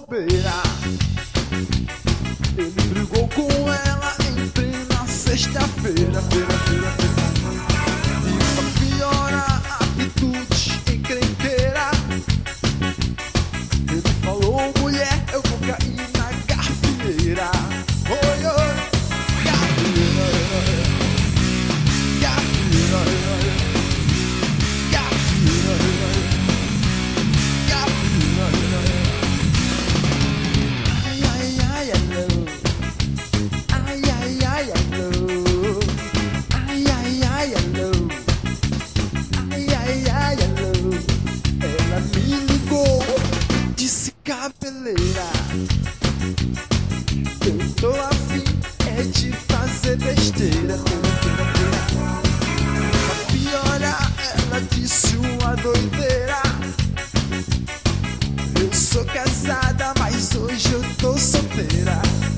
bobeira. Ele brigou com ela em plena sexta-feira, e pra piorar a atitude encrenqueira, ele falou: mulher, eu vou cair na gafieira. Oi, oi, gafieira, gafieira, gafieira, gafieira. Ai, ai, ai, hello. Ai, ai, ai, hello. Ai, ai, ai, hello. Ai, ai, ai, hello. Ela me ligou, disse: cabeleira, eu tô afim é de fazer besteira. Pra piorar, ela disse uma doideira: eu sou casada, mas hoje eu tô solteira.